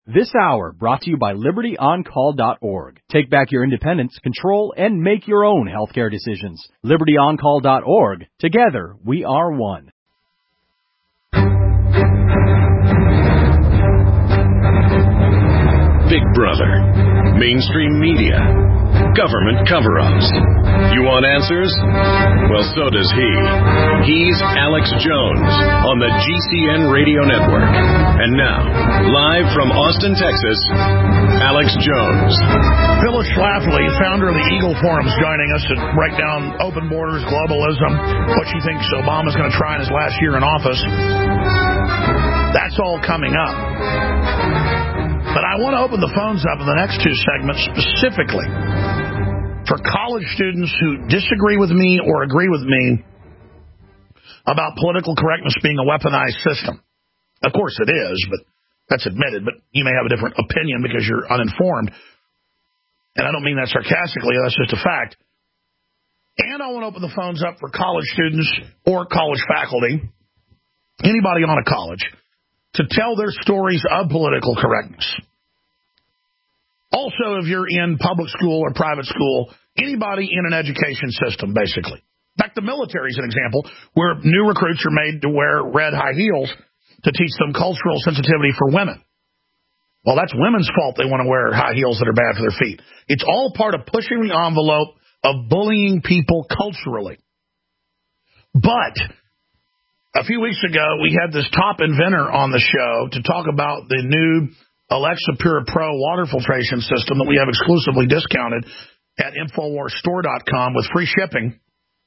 This hour brought to you by LibertyOnCall.org. Take back your independence, control, and make your own healthcare decisions. LibertyOnCall.org. Together, we are one. Big Brother, mainstream media, government cover-ups. You want answers? Well, so does he. He's Alex Jones on the GCN Radio Network. And now, live from Austin, Texas, Alex Jones. Phyllis Schlafly, founder of the Eagle Forum, is joining us to break down open borders, globalism, what she thinks Obama's going to try in his last year in office. That's all coming up. But I want to open the phones up in the next two segments specifically for college students who disagree with me or agree with me about political correctness being a weaponized system. Of course it is, but that's admitted. But you may have a different opinion because you're uninformed. And I don't mean that sarcastically. That's just a fact. And I want to open the phones up for college students or college faculty, anybody on a college, to tell their stories of political correctness. Also, if you're in public school or private school, anybody in an education system, basically. In fact, the military is an example where new recruits are made to wear red high heels to teach them cultural sensitivity for women. Well, that's women's fault they want to wear high heels that are bad for their feet. It's all part of pushing the envelope of bullying people culturally. But a few weeks ago, we had this top inventor on the show to talk about the new Alexa Pure Pro water filtration system that we have exclusively discounted at InfoWarsStore.com with free shipping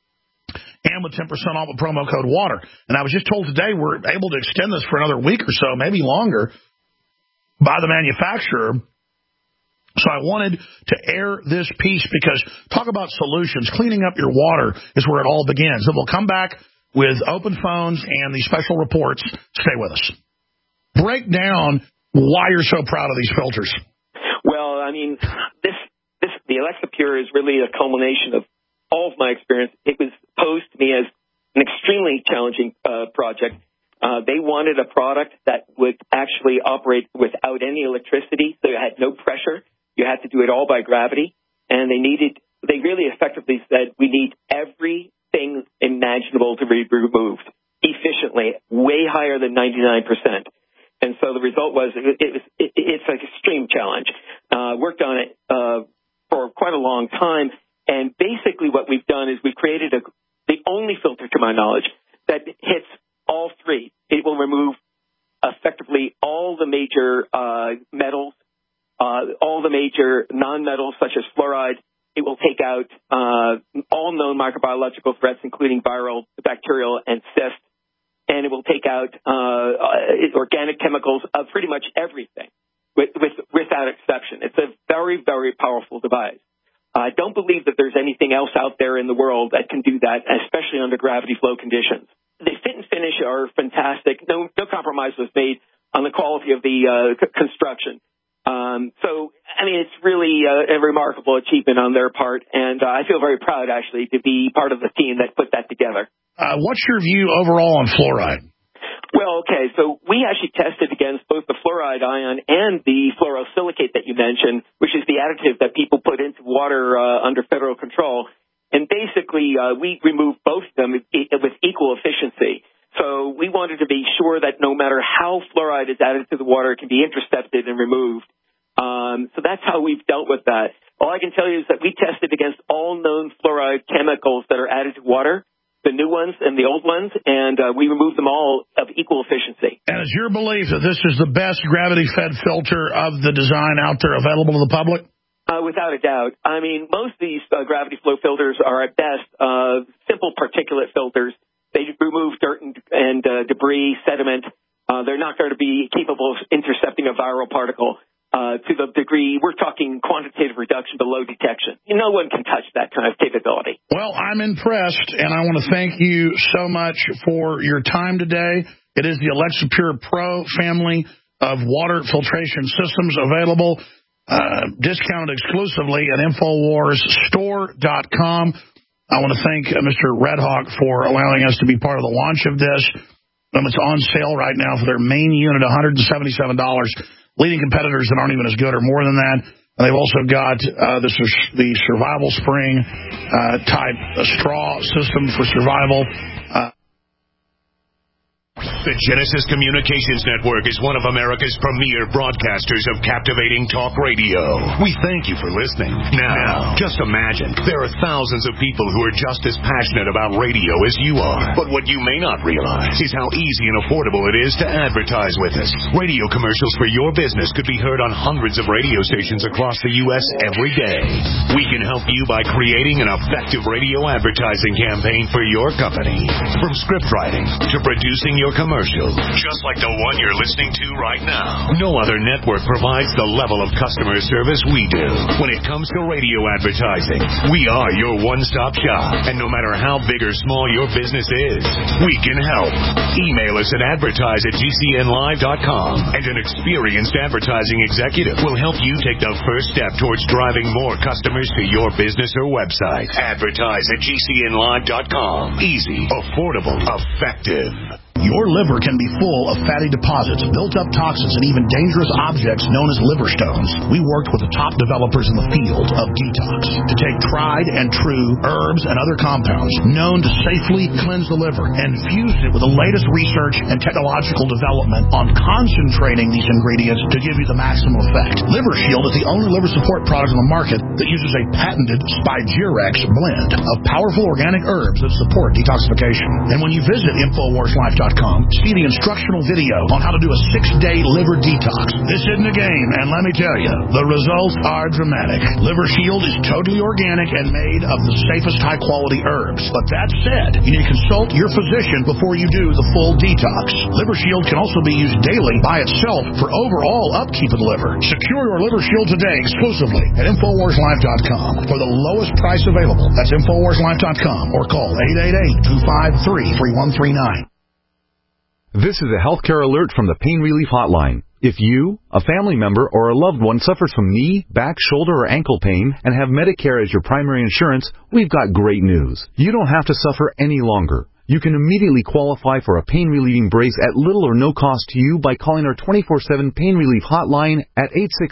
and with 10% off with promo code WATER. And I was just told today we're able to extend this for another week or so, maybe longer, by the manufacturer. So I wanted to air this piece because talk about solutions. Cleaning up your water is where it all begins. And we'll come back with open phones and these special reports. Stay with us. Break down why you're so proud of these filters. Well, I mean, the Alexa Pure is really a culmination of all of my experience. It was posed to me as an extremely challenging project. They wanted a product that would actually operate without any electricity, so it had no pressure. You had to do it all by gravity. And they really effectively said, we need everything imaginable to be removed efficiently, way higher than 99%. And so the result was it's an extreme challenge. Worked on it for quite a long time. And basically what we've done is we've created the only filter, to my knowledge, that hits all three. It will remove effectively all the major metals, all the major non-metals such as fluoride. It will take out all known microbiological threats, including viral, bacterial, and cyst. And it will take out organic chemicals of pretty much everything, without exception. It's a very, very powerful device. I don't believe that there's anything else out there in the world that can do that, especially under gravity flow conditions. The fit and finish are fantastic. No compromise was made on the quality of the construction. So, I mean, it's really a remarkable achievement on their part, and I feel very proud, actually, to be part of the team that put that together. What's your view overall on fluoride? Well, okay, so we actually tested against both the fluoride ion and the fluorosilicate that you mentioned, which is the additive that people put into water under federal control. And basically, we removed both of them with equal efficiency. So we wanted to be sure that no matter how fluoride is added to the water, it can be intercepted and removed. So that's how we've dealt with that. All I can tell you is that we tested against all known fluoride chemicals that are added to water, the new ones and the old ones, and we removed them all of equal efficiency. And is your belief that this is the best gravity-fed filter of the design out there available to the public? Without a doubt. I mean, most of these gravity flow filters are at best simple particulate filters. They remove dirt and debris, sediment. They're not going to be capable of intercepting a viral particle to the degree we're talking quantitative reduction below detection. No one can touch that kind of capability. Well, I'm impressed, and I want to thank you so much for your time today. It is the Alexa Pure Pro family of water filtration systems available, discounted exclusively at InfoWarsStore.com. I want to thank Mr. Red Hawk for allowing us to be part of the launch of this. It's on sale right now for their main unit, $177. leading competitors that aren't even as good or more than that. And they've also got the Survival Spring type straw system for survival. The Genesis Communications Network is one of America's premier broadcasters of captivating talk radio. We thank you for listening. Now, just imagine, there are thousands of people who are just as passionate about radio as you are. But what you may not realize is how easy and affordable it is to advertise with us. Radio commercials for your business could be heard on hundreds of radio stations across the U.S. every day. We can help you by creating an effective radio advertising campaign for your company. From script writing to producing your commercial, just like the one you're listening to right now. No other network provides the level of customer service we do. When it comes to radio advertising, we are your one-stop shop. And no matter how big or small your business is, we can help. Email us at advertise@gcnlive.com, and an experienced advertising executive will help you take the first step towards driving more customers to your business or website. Advertise@gcnlive.com. Easy, affordable, effective. Your liver can be full of fatty deposits, built-up toxins, and even dangerous objects known as liver stones. We worked with the top developers in the field of detox to take tried and true herbs and other compounds known to safely cleanse the liver and fuse it with the latest research and technological development on concentrating these ingredients to give you the maximum effect. Liver Shield is the only liver support product on the market that uses a patented Spigerex blend of powerful organic herbs that support detoxification. And when you visit InfoWarsLife.com, see the instructional video on how to do a 6-day liver detox. This isn't a game, and let me tell you, the results are dramatic. Liver Shield is totally organic and made of the safest high-quality herbs. But that said, you need to consult your physician before you do the full detox. Liver Shield can also be used daily by itself for overall upkeep of the liver. Secure your Liver Shield today exclusively at InfoWarsLife.com for the lowest price available. That's InfoWarsLife.com or call 888-253-3139. This is a healthcare alert from the Pain Relief Hotline. If you, a family member, or a loved one suffers from knee, back, shoulder, or ankle pain and have Medicare as your primary insurance, we've got great news. You don't have to suffer any longer. You can immediately qualify for a pain-relieving brace at little or no cost to you by calling our 24/7 Pain Relief Hotline at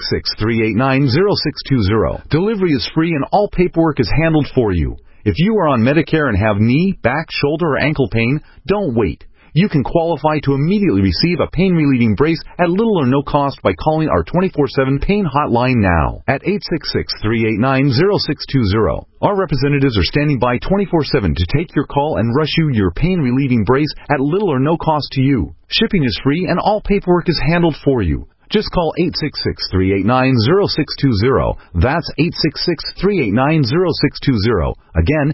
866-389-0620. Delivery is free and all paperwork is handled for you. If you are on Medicare and have knee, back, shoulder, or ankle pain, don't wait. You can qualify to immediately receive a pain-relieving brace at little or no cost by calling our 24/7 Pain Hotline now at 866-389-0620. Our representatives are standing by 24/7 to take your call and rush you your pain-relieving brace at little or no cost to you. Shipping is free and all paperwork is handled for you. Just call 866-389-0620. That's 866-389-0620. Again,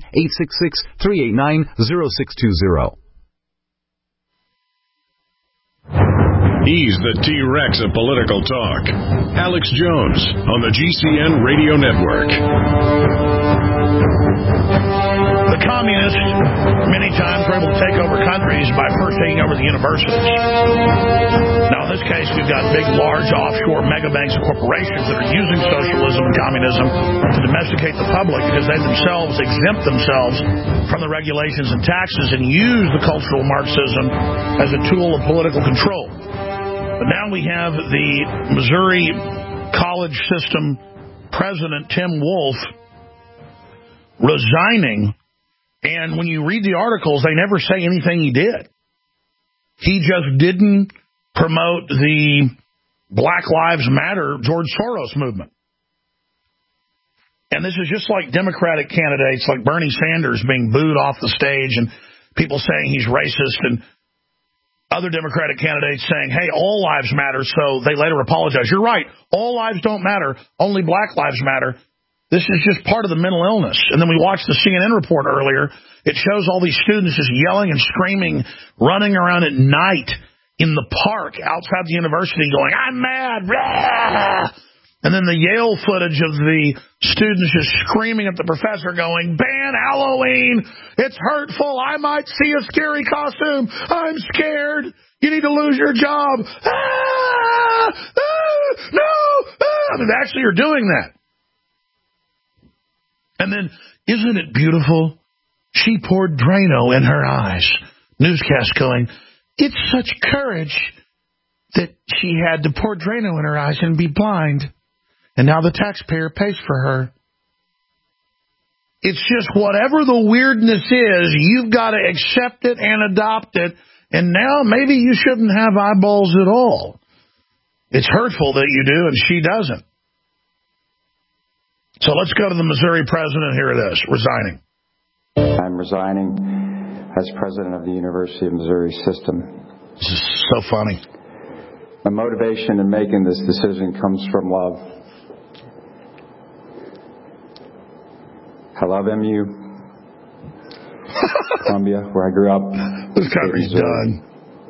866-389-0620. He's the T-Rex of political talk. Alex Jones on the GCN Radio Network. The communists, many times, were able to take over countries by first taking over the universities. Now, in this case, we've got big, large, offshore mega banks and corporations that are using socialism and communism to domesticate the public because they themselves exempt themselves from the regulations and taxes and use the cultural Marxism as a tool of political control. But now we have the Missouri college system president, Tim Wolf, resigning. And when you read the articles, they never say anything he did. He just didn't promote the Black Lives Matter, George Soros movement. And this is just like Democratic candidates like Bernie Sanders being booed off the stage and people saying he's racist, and other Democratic candidates saying, hey, all lives matter, so they later apologize. You're right. All lives don't matter. Only Black lives matter. This is just part of the mental illness. And then we watched the CNN report earlier. It shows all these students just yelling and screaming, running around at night in the park outside the university going, I'm mad. Rah! And then the Yale footage of the students just screaming at the professor going, ban Halloween. It's hurtful. I might see a scary costume. I'm scared. You need to lose your job. No. I mean, they actually are doing that. And then, isn't it beautiful? She poured Drano in her eyes. Newscast going, it's such courage that she had to pour Drano in her eyes and be blind, and now the taxpayer pays for her. It's just whatever the weirdness is, you've got to accept it and adopt it, and now maybe you shouldn't have eyeballs at all. It's hurtful that you do, and she doesn't. So let's go to the Missouri president. Here it is, resigning. I'm resigning as president of the University of Missouri System. This is so funny. My motivation in making this decision comes from love. I love MU, Columbia, where I grew up. This country's done.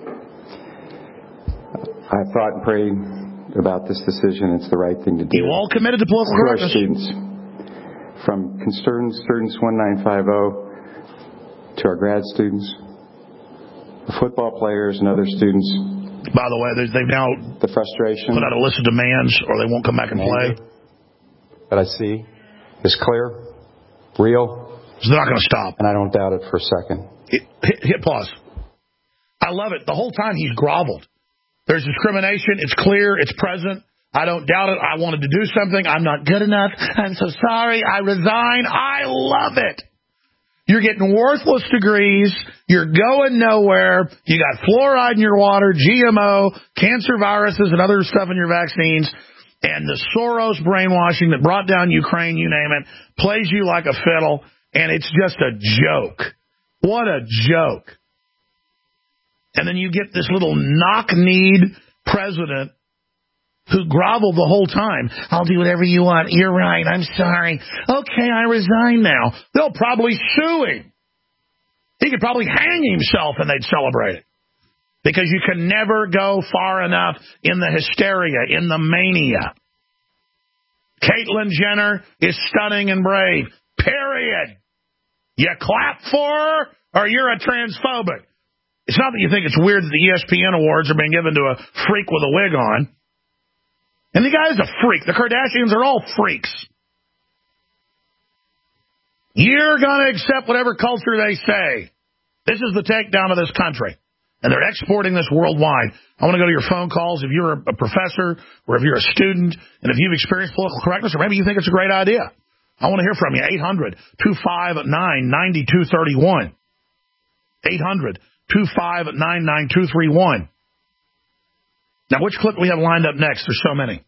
I thought and prayed about this decision. It's the right thing to do. You all committed to political To our correctness. students, from concerned students 1950 to our grad students, the football players and other students. By the way, they've now the frustration put out a list of demands, or they won't come back and play. That I see is clear, real. So they're not going to stop. And I don't doubt it for a second. Hit pause. I love it. The whole time he's groveled. There's discrimination. It's clear. It's present. I don't doubt it. I wanted to do something. I'm not good enough. I'm so sorry. I resign. I love it. You're getting worthless degrees. You're going nowhere. You got fluoride in your water, GMO, cancer viruses, and other stuff in your vaccines. And the Soros brainwashing that brought down Ukraine, you name it, plays you like a fiddle. And it's just a joke. What a joke. And then you get this little knock-kneed president who groveled the whole time. I'll do whatever you want. You're right. I'm sorry. Okay, I resign now. They'll probably sue him. He could probably hang himself and they'd celebrate it. Because you can never go far enough in the hysteria, in the mania. Caitlyn Jenner is stunning and brave. Period. You clap for her or you're a transphobic. It's not that you think it's weird that the ESPN awards are being given to a freak with a wig on. And the guy is a freak. The Kardashians are all freaks. You're going to accept whatever culture they say. This is the takedown of this country. And they're exporting this worldwide. I want to go to your phone calls if you're a professor or if you're a student and if you've experienced political correctness or maybe you think it's a great idea. I want to hear from you. 800-259-9231. 800-259-9231. Now, which clip do we have lined up next? There's so many.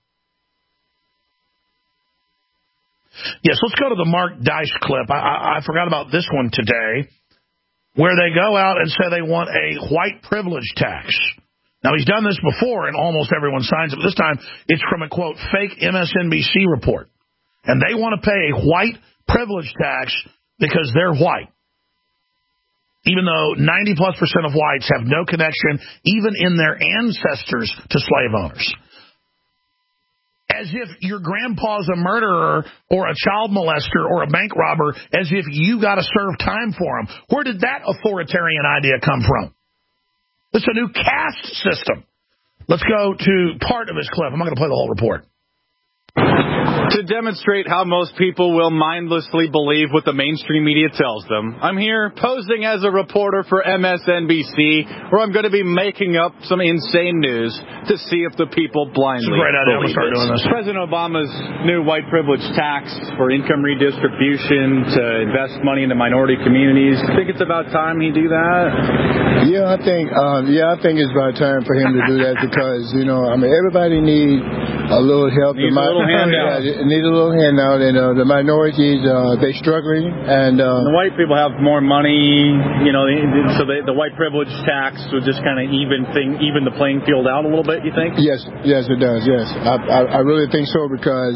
Yes, let's go to the Mark Dice clip. I forgot about this one today, where they go out and say they want a white privilege tax. Now, he's done this before, and almost everyone signs it, but this time it's from a, quote, fake MSNBC report. And they want to pay a white privilege tax because they're white. Even though 90+% of whites have no connection, even in their ancestors, to slave owners. As if your grandpa's a murderer or a child molester or a bank robber, as if you got to serve time for him. Where did that authoritarian idea come from? It's a new caste system. Let's go to part of this clip. I'm not going to play the whole report. To demonstrate how most people will mindlessly believe what the mainstream media tells them, I'm here posing as a reporter for MSNBC, where I'm going to be making up some insane news to see if the people blindly great idea. I'm believe start it. doing this. President Obama's new white privilege tax for income redistribution to invest money into minority communities. Think it's about time he do that? Yeah, I think it's about time for him to do that because, everybody needs a little help. Needs a little handout. Yeah, need a little handout, and the minorities, they're struggling. And the white people have more money, so the white privilege tax would just kind of even the playing field out a little bit, you think? Yes, it does, yes. I really think so because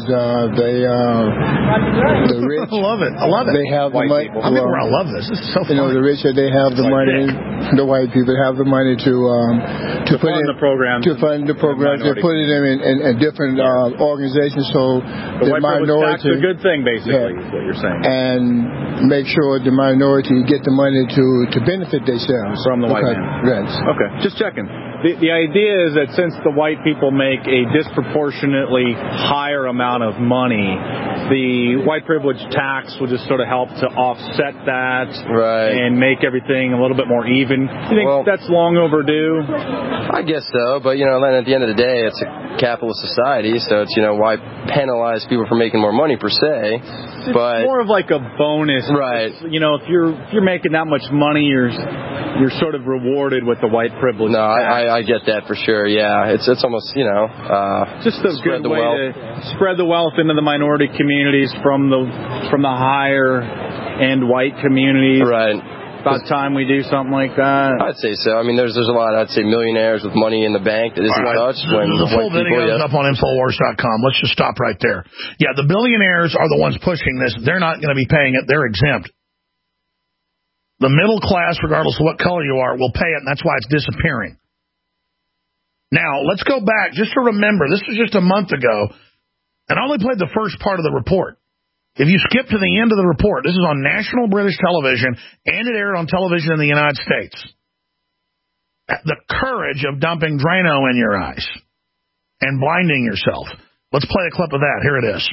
the rich... I love it. They have the money. I love this. This is so fun. The rich, they have the money. The white people have the money to put fund the programs. To fund the programs. They put it in different organizations so the white privilege tax is a good thing, basically, is what you're saying. And make sure the minority get the money to benefit themselves. From the white man. Yes. Okay, just checking. The idea is that since the white people make a disproportionately higher amount of money the white privilege tax will just sort of help to offset that and make everything a little bit more even. You think that's long overdue? I guess so, but, then at the end of the day, it's a capitalist society, so it's, why penalize people for making more money per se? It's more of like a bonus. Right. If you're making that much money, you're sort of rewarded with the white privilege tax. I get that for sure, yeah. It's almost, just a good way to spread the wealth into the minority communities from the higher end white communities. Right. About time we do something like that. I'd say so. I mean, there's a lot, I'd say, millionaires with money in the bank that isn't touched. The full video is up on Infowars.com. Let's just stop right there. Yeah, the billionaires are the ones pushing this. They're not going to be paying it. They're exempt. The middle class, regardless of what color you are, will pay it, and that's why it's disappearing. Now, let's go back just to remember, this was just a month ago, and I only played the first part of the report. If you skip to the end of the report, this is on national British television, and it aired on television in the United States. The courage of dumping Drano in your eyes and blinding yourself. Let's play a clip of that. Here it is.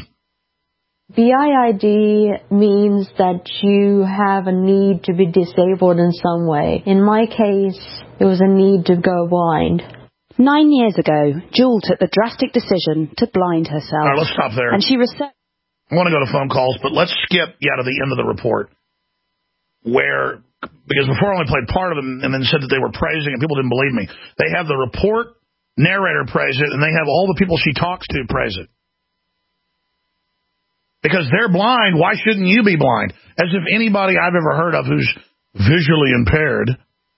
BIID means that you have a need to be disabled in some way. In my case, it was a need to go blind. 9 years ago, Jewel took the drastic decision to blind herself. All right, let's stop there. And she researched. I want to go to phone calls, but let's skip to the end of the report because before I only played part of them and then said that they were praising it, people didn't believe me. They have the report narrator praise it, and they have all the people she talks to praise it. Because they're blind, why shouldn't you be blind? As if anybody I've ever heard of who's visually impaired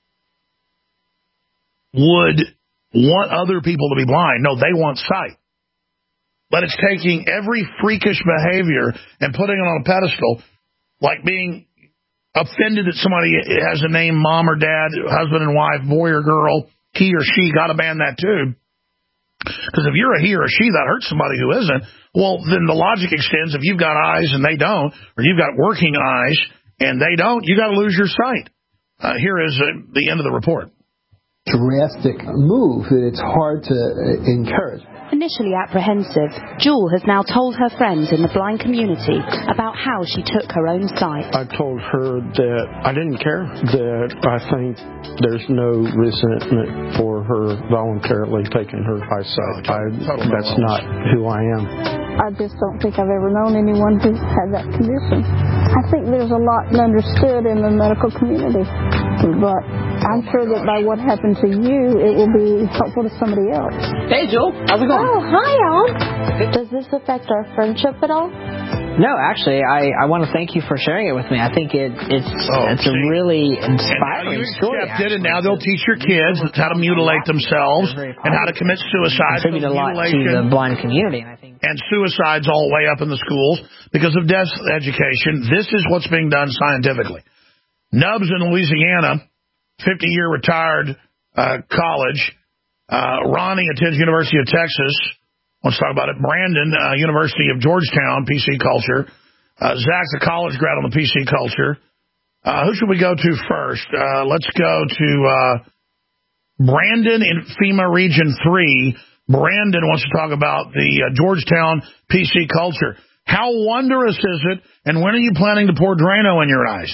would want other people to be blind. No, they want sight. But it's taking every freakish behavior and putting it on a pedestal, like being offended that somebody has a name, mom or dad, husband and wife, boy or girl, he or she, got to ban that too. Because if you're a he or a she, that hurts somebody who isn't. Well, then the logic extends, if you've got eyes and they don't, or you've got working eyes and they don't, you got to lose your sight. Here is the end of the report. Drastic move that it's hard to encourage. Initially apprehensive, Jewel has now told her friends in the blind community about how she took her own sight. I told her that I didn't care, that I think there's no resentment for her voluntarily taking her eyesight. That's not who I am. I just don't think I've ever known anyone who had that condition. I think there's a lot understood in the medical community, but I'm sure that by what happened to you, it will be helpful to somebody else. Hey, Joel. How's it going? Oh, hi, Al. Does this affect our friendship at all? No, actually, I want to thank you for sharing it with me. I think it's a really inspiring story. And now they'll teach your kids how to mutilate themselves and how to commit suicide. Contribute a lot to the blind community, and I think. And suicides all the way up in the schools because of deaf education. This is what's being done scientifically. Nubs in Louisiana, 50-year retired college. Ronnie attends University of Texas. Let's talk about it. Brandon, University of Georgetown, PC culture. Zach's a college grad on the PC culture. Who should we go to first? Let's go to Brandon in FEMA Region 3. Brandon wants to talk about the Georgetown PC culture. How wondrous is it, and when are you planning to pour Drano in your eyes?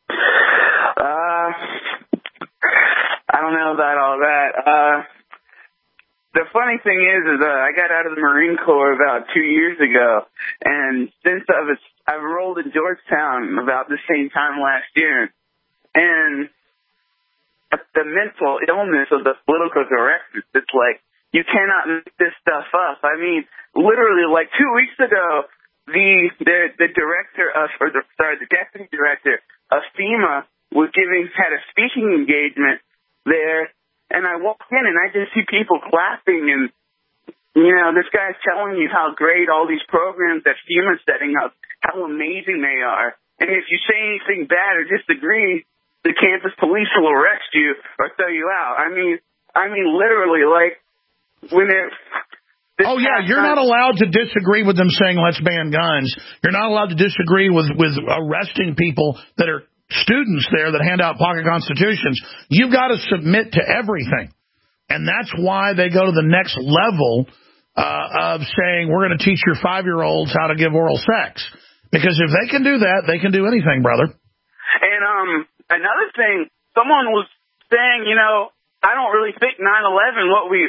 I don't know about all that. The funny thing is I got out of the Marine Corps about 2 years ago, and since I've enrolled in Georgetown about the same time last year, and the mental illness of the political correctness, it's like, you cannot make this stuff up. I mean, literally, like 2 weeks ago, the director the deputy director of FEMA had a speaking engagement there. And I walk in and I just see people clapping and, this guy's telling you how great all these programs that FEMA's setting up, how amazing they are. And if you say anything bad or disagree, the campus police will arrest you or throw you out. I mean, literally, like, when it... You're not allowed to disagree with them saying let's ban guns. You're not allowed to disagree with arresting people that are students there that hand out pocket constitutions. You've got to submit to everything. And that's why they go to the next level of saying we're going to teach your 5-year-olds how to give oral sex. Because if they can do that, they can do anything, brother. And another thing, someone was saying, you know, I don't really think 9/11,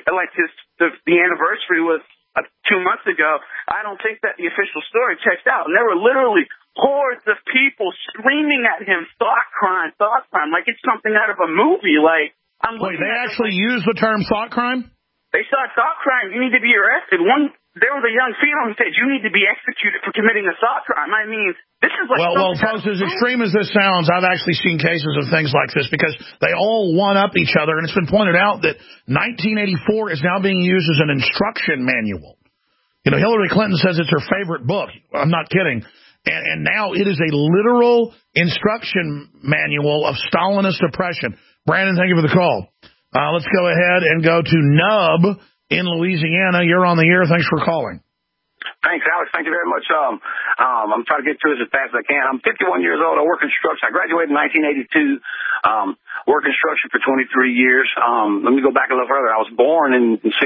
the anniversary was 2 months ago. I don't think that the official story checks out. And there were literally hordes of people screaming at him, thought crime, like it's something out of a movie. Like, Wait, they actually use the term thought crime? They saw thought crime. You need to be arrested. There was a young female who said, you need to be executed for committing a thought crime. I mean, this is like... Well, folks, as extreme as this sounds, I've actually seen cases of things like this because they all one-up each other, and it's been pointed out that 1984 is now being used as an instruction manual. You know, Hillary Clinton says it's her favorite book. I'm not kidding. And now it is a literal instruction manual of Stalinist oppression. Brandon, thank you for the call. Let's go ahead and go to Nub in Louisiana. You're on the air. Thanks for calling. Thanks, Alex. Thank you very much. I'm trying to get through this as fast as I can. I'm 51 years old. I work construction. I graduated in 1982. Worked construction for 23 years. Let me go back a little further. I was born in 64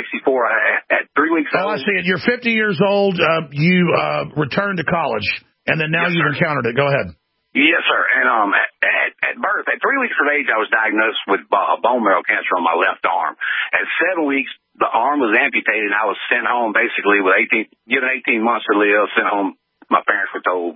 at 3 weeks old. Oh, I see it. You're 50 years old. You returned to college, and then now you've encountered it. Go ahead. Yes, sir. And at birth, at 3 weeks of age, I was diagnosed with bone marrow cancer on my left arm. At 7 weeks, the arm was amputated, and I was sent home basically with 18 months to live. Sent home. My parents were told,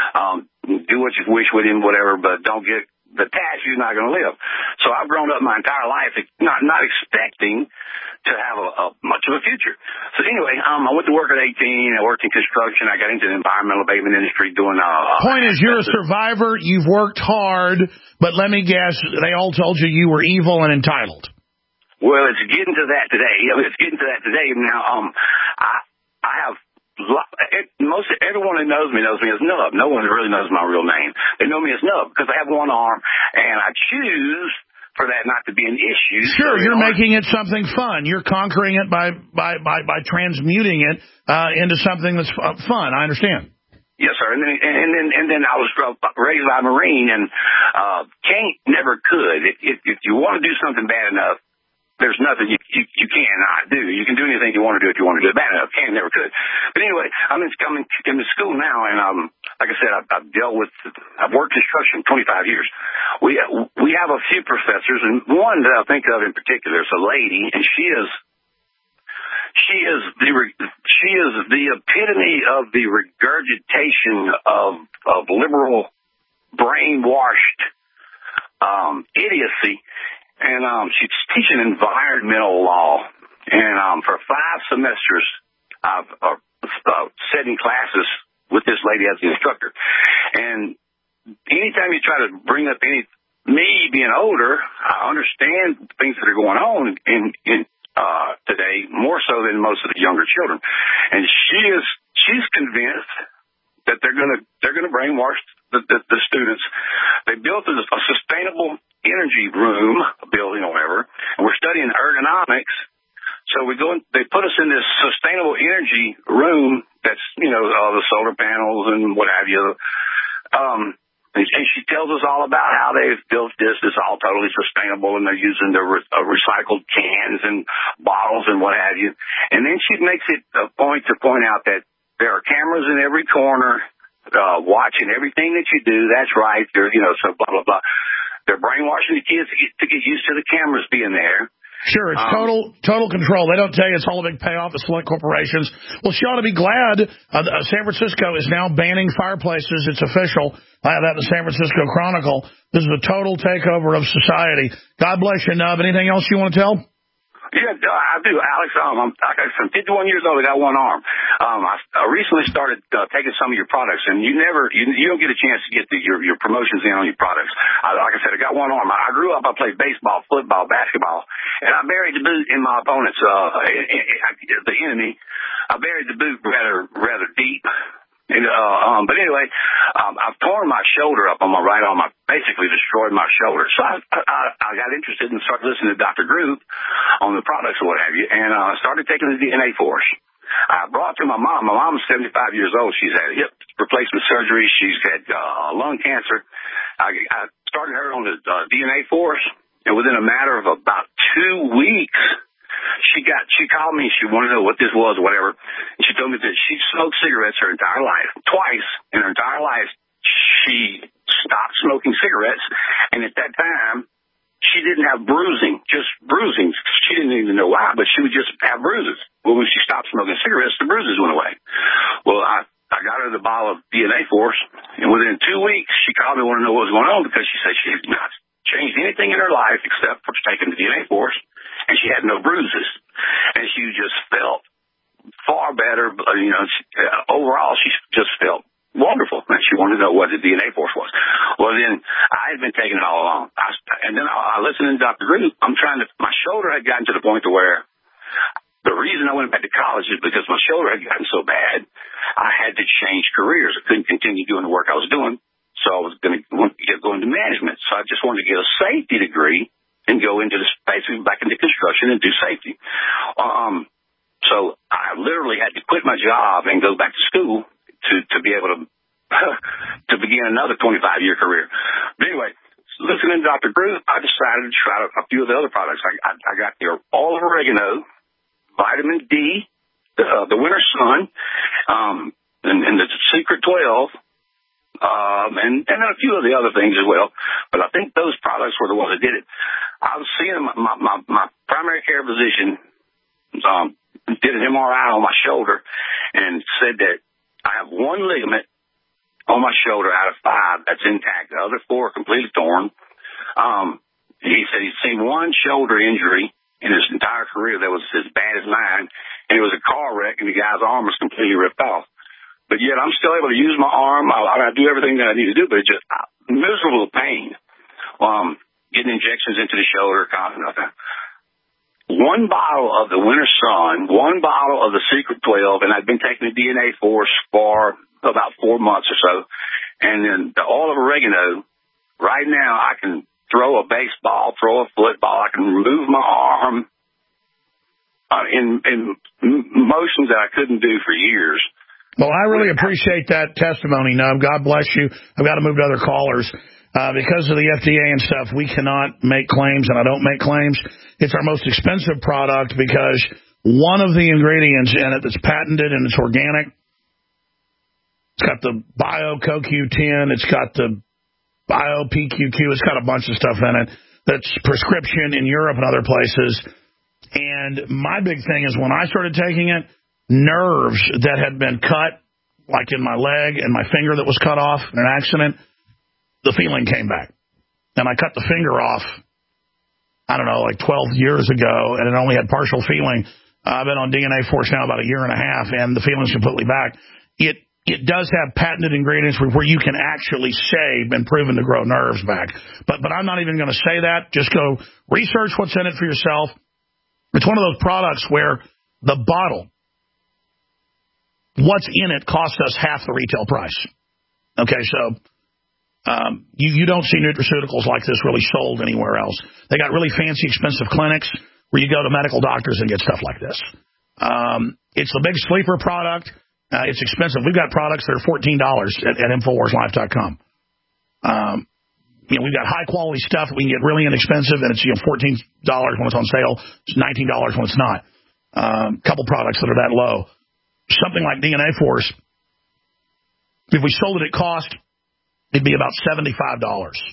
do what you wish with him, whatever, but don't get attached. You're not going to live. So I've grown up my entire life not expecting to have much of a future. So anyway, I went to work at 18. I worked in construction. I got into the environmental abatement industry doing... Point is, you're a survivor. You've worked hard, but let me guess, they all told you were evil and entitled. Well, it's getting to that today. Now, I have... everyone who knows me as Nub. No one really knows my real name. They know me as Nub because I have one arm, and I choose for that not to be an issue. Sure, you're making it something fun. You're conquering it by transmuting it into something that's fun. I understand. Yes, sir. And then I was raised by a Marine, and never could. If you want to do something bad enough, there's nothing you cannot do. You can do anything you want to do if you want to do it bad enough. Never could. But anyway, I'm in school now, and like I said, I've worked construction 25 years. We have a few professors, and one that I think of in particular is a lady, and she is the epitome of the regurgitation of liberal brainwashed idiocy. And she's teaching environmental law. And for 5 semesters, I've sat in classes with this lady as the instructor. And anytime you try to bring up me being older, I understand things that are going on in today more so than most of the younger children. And she's convinced that they're gonna brainwash the students. They built a sustainable energy room, a building or whatever, and we're studying ergonomics. So they put us in this sustainable energy room that's, the solar panels and what have you. And she tells us all about how they've built this. It's all totally sustainable, and they're using the recycled cans and bottles and what have you. And then she makes it a point to point out that there are cameras in every corner, watching everything that you do. That's right. So blah, blah, blah. They're brainwashing the kids to get used to the cameras being there. Sure, it's total control. They don't tell you it's all a big payoff of select corporations. Well, she ought to be glad. San Francisco is now banning fireplaces. It's official. I have that in the San Francisco Chronicle. This is a total takeover of society. God bless you, Nub. Anything else you want to tell? Yeah, I do, Alex. I'm 51 years old. I got one arm. I recently started taking some of your products, and you don't get a chance to get your promotions in on your products. Like I said, I got one arm. I grew up. I played baseball, football, basketball, and I buried the boot in my opponent's the enemy. I buried the boot rather deep. But anyway, I've torn my shoulder up on my right arm. I basically destroyed my shoulder. So I got interested and started listening to Dr. Group on the products or what have you, and started taking the DNA Force. I brought it to my mom. My mom's 75 years old. She's had hip replacement surgery. She's had lung cancer. I started her on the DNA Force, and within a matter of about 2 weeks, she called me. She wanted to know what this was or whatever. And she told me that she smoked cigarettes her entire life. Twice in her entire life, she stopped smoking cigarettes. And at that time, she didn't have bruising, just bruising. She didn't even know why, but she would just have bruises. Well, when she stopped smoking cigarettes, the bruises went away. Well, I got her the bottle of DNA Force, and within 2 weeks, she called me, wanted to know what was going on, because she said she had not changed anything in her life except for taking the DNA Force, and she had no bruises. And she just felt far better. You know, overall, she just felt wonderful. And she wanted to know what the DNA Force was. Well, then I had been taking it all along. And then I listened to Dr. Group. My shoulder had gotten to the point to where the reason I went back to college is because my shoulder had gotten so bad, I had to change careers. I couldn't continue doing the work I was doing. So I was going to go into management. So I just wanted to get a safety degree and go into basically back into construction and do safety. So I literally had to quit my job and go back to school to be able to begin another 25-year career. But anyway, listening to Dr. Group, I decided to try a few of the other products. I got the olive oregano, vitamin D, the winter sun, and the Secret 12, and a few of the other things as well. But I think those products were the ones that did it. I was seeing my primary care physician did an MRI on my shoulder and said that I have one ligament on my shoulder out of 5 that's intact. The other 4 are completely torn. He said he's seen one shoulder injury in his entire career that was as bad as mine, and it was a car wreck, and the guy's arm was completely ripped off. But yet I'm still able to use my arm. I do everything that I need to do, but it's just miserable pain. Getting injections into the shoulder, nothing. One bottle of the Winter Sun, one bottle of the Secret 12, and I've been taking the DNA Force for about 4 months or so. And then the olive oregano, right now I can throw a baseball, throw a football, I can move my arm in motions that I couldn't do for years. Well, I really appreciate that testimony, Nub. God bless you. I've got to move to other callers. Because of the FDA and stuff, we cannot make claims, and I don't make claims. It's our most expensive product because one of the ingredients in it that's patented and it's organic, it's got the Bio-CoQ10, it's got the Bio-PQQ, it's got a bunch of stuff in it that's prescription in Europe and other places. And my big thing is when I started taking it, nerves that had been cut, like in my leg and my finger that was cut off in an accident, the feeling came back. And I cut the finger off, I don't know, like 12 years ago, and it only had partial feeling. I've been on DNA Force now about 1.5 years, and the feeling's completely back. It does have patented ingredients where you can actually save and proven to grow nerves back. But I'm not even going to say that. Just go research what's in it for yourself. It's one of those products where the bottle, what's in it, costs us half the retail price. Okay, so you don't see nutraceuticals like this really sold anywhere else. They got really fancy, expensive clinics where you go to medical doctors and get stuff like this. It's the big sleeper product. It's expensive. We've got products that are $14 at InfoWarsLife.com. We've got high-quality stuff that we can get really inexpensive, and it's $14 when it's on sale. It's $19 when it's not. A couple products that are that low. Something like DNA Force, if we sold it at cost, it'd be about $75.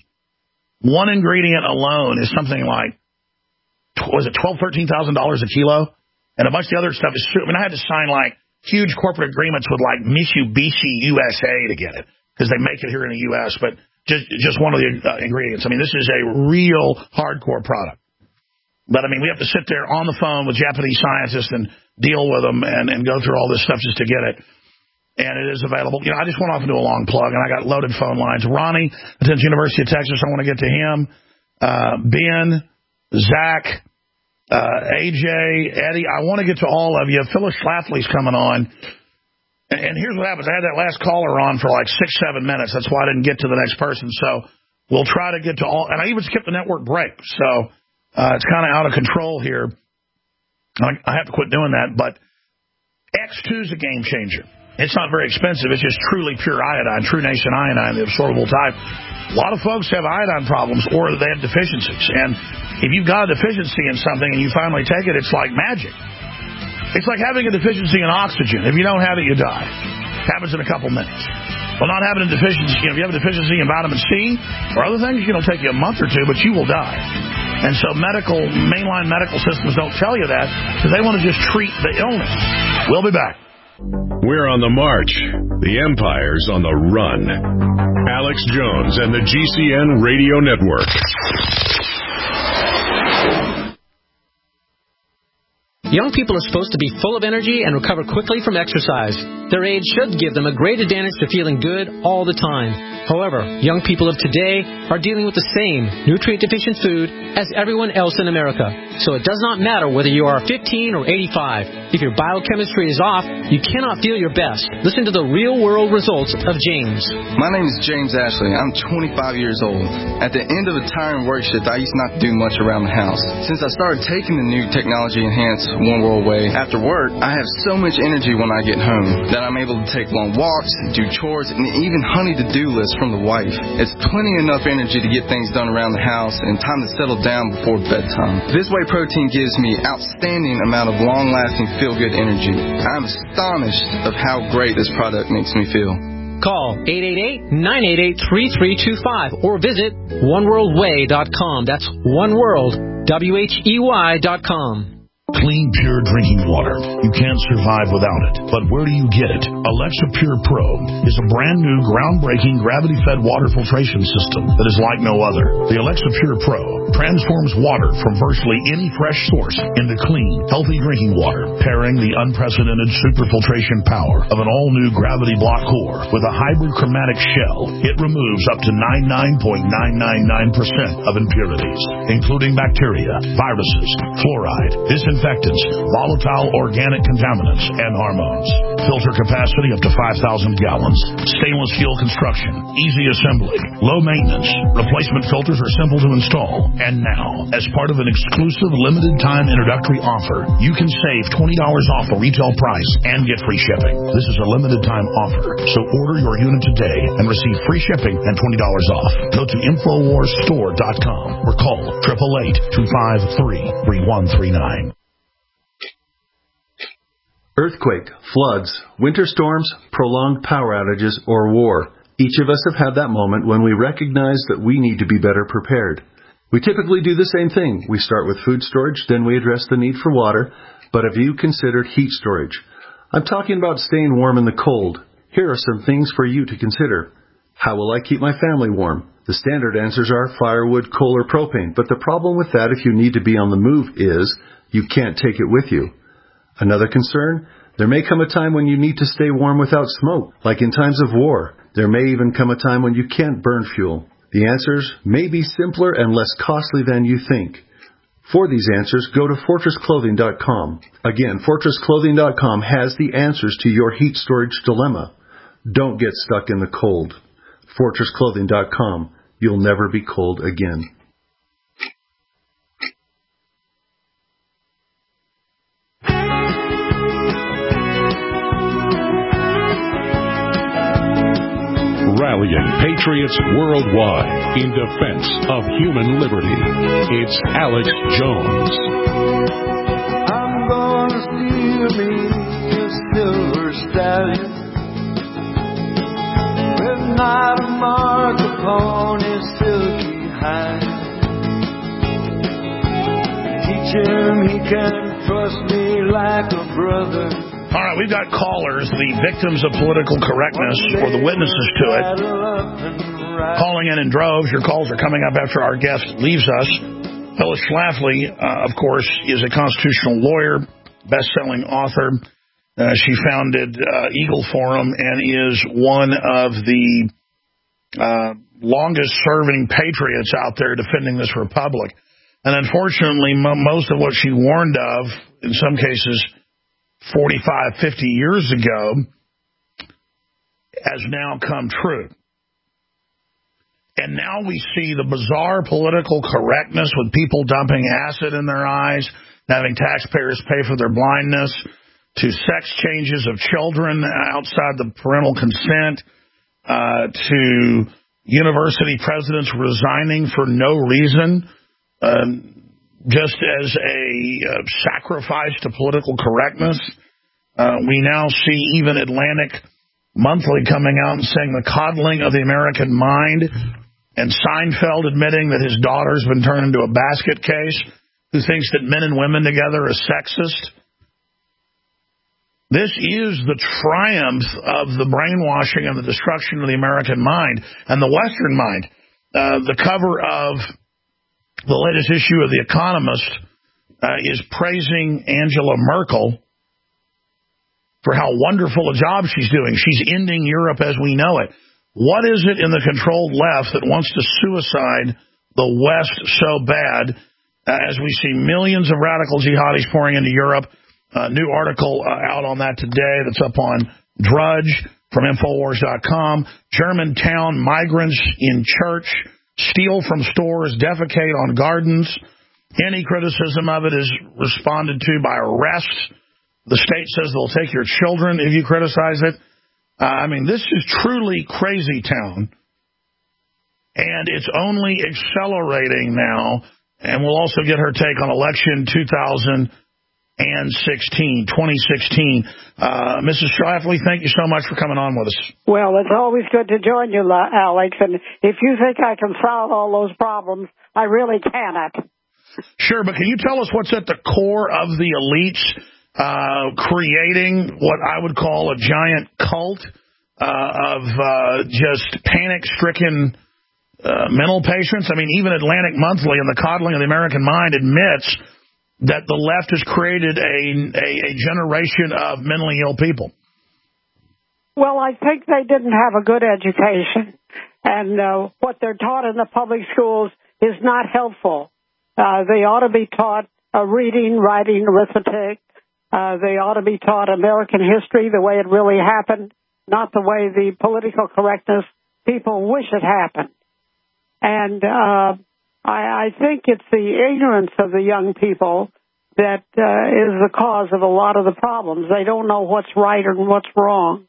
One ingredient alone is something like, was it $12,000, $13,000 a kilo? And a bunch of the other stuff is, I had to sign like huge corporate agreements with like Mitsubishi USA to get it because they make it here in the U.S., but just one of the ingredients. This is a real hardcore product. But, we have to sit there on the phone with Japanese scientists and deal with them and go through all this stuff just to get it. And it is available. I just went off into a long plug, and I got loaded phone lines. Ronnie attends University of Texas. I want to get to him. Ben, Zach, AJ, Eddie. I want to get to all of you. Phyllis Schlafly's coming on. And here's what happens. I had that last caller on for like 6-7 minutes. That's why I didn't get to the next person. So we'll try to get to all. And I even skipped the network break. So it's kind of out of control here. I have to quit doing that. But X2 is a game changer. It's not very expensive. It's just truly pure iodine, True Nation iodine, the absorbable type. A lot of folks have iodine problems or they have deficiencies. And if you've got a deficiency in something and you finally take it, it's like magic. It's like having a deficiency in oxygen. If you don't have it, you die. It happens in a couple minutes. Well, not having a deficiency, if you have a deficiency in vitamin C or other things, it'll take you a month or two, but you will die. And so mainline medical systems don't tell you that because they want to just treat the illness. We'll be back. We're on the march. The empire's on the run. Alex Jones and the GCN Radio Network. Young people are supposed to be full of energy and recover quickly from exercise. Their age should give them a great advantage to feeling good all the time. However, young people of today are dealing with the same nutrient-deficient food as everyone else in America. So it does not matter whether you are 15 or 85. If your biochemistry is off, you cannot feel your best. Listen to the real-world results of James. My name is James Ashley. I'm 25 years old. At the end of a tiring work shift, I used not to do much around the house. Since I started taking the new technology-enhanced One World Way, after work, I have so much energy when I get home that I'm able to take long walks, do chores, and even honey-to-do lists from the wife. It's plenty enough energy to get things done around the house and time to settle down before bedtime. This Whey protein gives me outstanding amount of long-lasting feel-good energy. I'm astonished of how great this product makes me feel. Call 888-988-3325 or visit oneworldway.com. That's oneworld, WHEY.com. Clean, pure drinking water. You can't survive without it. But where do you get it? Alexa Pure Pro is a brand new, groundbreaking, gravity-fed water filtration system that is like no other. The Alexa Pure Pro transforms water from virtually any fresh source into clean, healthy drinking water, pairing the unprecedented superfiltration power of an all-new gravity block core with a hybrid chromatic shell. It removes up to 99.999% of impurities, including bacteria, viruses, fluoride, disinfectants, volatile organic contaminants, and hormones. Filter capacity up to 5,000 gallons. Stainless steel construction. Easy assembly. Low maintenance. Replacement filters are simple to install. And now, as part of an exclusive limited time introductory offer, you can save $20 off the retail price and get free shipping. This is a limited time offer, so order your unit today and receive free shipping and $20 off. Go to InfoWarsStore.com or call 888-253-3139. Earthquake, floods, winter storms, prolonged power outages, or war. Each of us have had that moment when we recognize that we need to be better prepared. We typically do the same thing. We start with food storage, then we address the need for water. But have you considered heat storage? I'm talking about staying warm in the cold. Here are some things for you to consider. How will I keep my family warm? The standard answers are firewood, coal, or propane. But the problem with that if you need to be on the move is you can't take it with you. Another concern, there may come a time when you need to stay warm without smoke, like in times of war. There may even come a time when you can't burn fuel. The answers may be simpler and less costly than you think. For these answers, go to FortressClothing.com. Again, FortressClothing.com has the answers to your heat storage dilemma. Don't get stuck in the cold. FortressClothing.com. You'll never be cold again. Rallying patriots worldwide in defense of human liberty. It's Alex Jones. I'm gonna steal me a silver stallion with not a mark upon his silky hide. Teach him he can trust me like a brother. All right, we've got callers, the victims of political correctness or the witnesses to it, calling in droves. Your calls are coming up after our guest leaves us. Phyllis Schlafly, of course, is a constitutional lawyer, best-selling author. She founded Eagle Forum and is one of the longest-serving patriots out there defending this republic. And unfortunately, most of what she warned of, in some cases 45, 50 years ago, has now come true. And now we see the bizarre political correctness with people dumping acid in their eyes, having taxpayers pay for their blindness, to sex changes of children outside the parental consent, to university presidents resigning for no reason, just as a sacrifice to political correctness. We now see even Atlantic Monthly coming out and saying the coddling of the American mind, and Seinfeld admitting that his daughter's been turned into a basket case, who thinks that men and women together are sexist. This is the triumph of the brainwashing and the destruction of the American mind and the Western mind. The cover of the latest issue of The Economist is praising Angela Merkel for how wonderful a job she's doing. She's ending Europe as we know it. What is it in the controlled left that wants to suicide the West so bad as we see millions of radical jihadis pouring into Europe? A new article out on that today that's up on Drudge from Infowars.com. Germantown migrants in church steal from stores, defecate on gardens. Any criticism of it is responded to by arrest. The state says they'll take your children if you criticize it. This is truly crazy town. And it's only accelerating now. And we'll also get her take on election 2016. Mrs. Shifley, thank you so much for coming on with us. Well, it's always good to join you, Alex. And if you think I can solve all those problems, I really cannot. Sure, but can you tell us what's at the core of the elites creating what I would call a giant cult of just panic-stricken mental patients? Even Atlantic Monthly and the coddling of the American mind admits that the left has created a generation of mentally ill people. Well, I think they didn't have a good education, and what they're taught in the public schools is not helpful. They ought to be taught reading, writing, arithmetic. They ought to be taught American history the way it really happened, not the way the political correctness people wish it happened. And I think it's the ignorance of the young people that is the cause of a lot of the problems. They don't know what's right and what's wrong.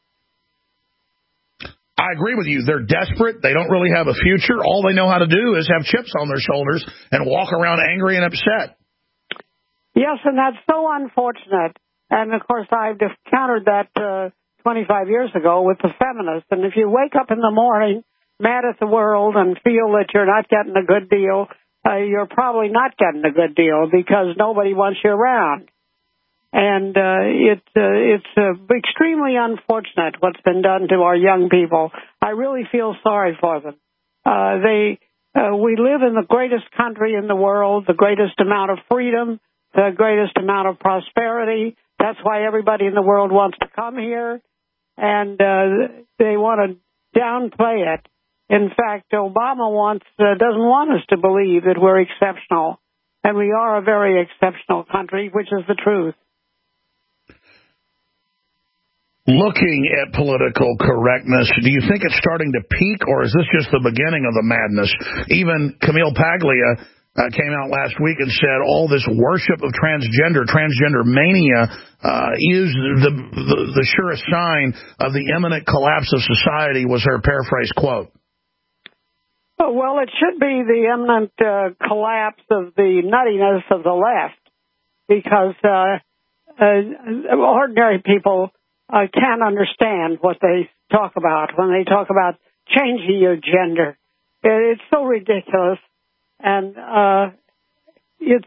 I agree with you. They're desperate. They don't really have a future. All they know how to do is have chips on their shoulders and walk around angry and upset. Yes, and that's so unfortunate. And, of course, I've encountered that 25 years ago with the feminists. And if you wake up in the morning mad at the world and feel that you're not getting a good deal, you're probably not getting a good deal because nobody wants you around. And it's extremely unfortunate what's been done to our young people. I really feel sorry for them. We live in the greatest country in the world, the greatest amount of freedom, the greatest amount of prosperity. That's why everybody in the world wants to come here, and they want to downplay it. In fact, Obama doesn't want us to believe that we're exceptional, and we are a very exceptional country, which is the truth. Looking at political correctness, do you think it's starting to peak, or is this just the beginning of the madness? Even Camille Paglia came out last week and said all this worship of transgender mania is the surest sign of the imminent collapse of society, was her paraphrase quote. Well, it should be the imminent collapse of the nuttiness of the left, because ordinary people can't understand what they talk about when they talk about changing your gender. It's so ridiculous, and we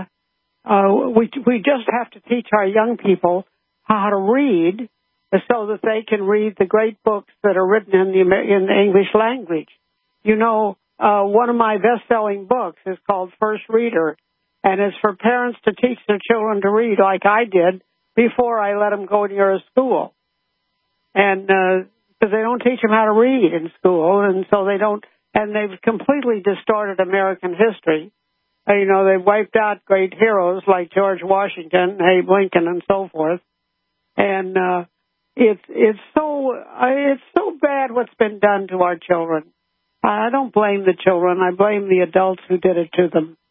just have to teach our young people how to read so that they can read the great books that are written in the English language. You know, one of my best-selling books is called First Reader, and it's for parents to teach their children to read like I did before I let them go near a school. And because they don't teach them how to read in school, and so they don't, and they've completely distorted American history. They've wiped out great heroes like George Washington, Abe Lincoln, and so forth. And it's so bad what's been done to our children. I don't blame the children. I blame the adults who did it to them.